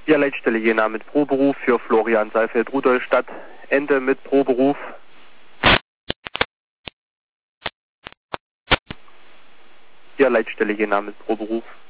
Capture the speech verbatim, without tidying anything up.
Ja, Leitstelle Jena mit Proberuf für Florian Seifeld, Rudolstadt. Ende mit Proberuf. Ja, Leitstelle Jena mit Proberuf.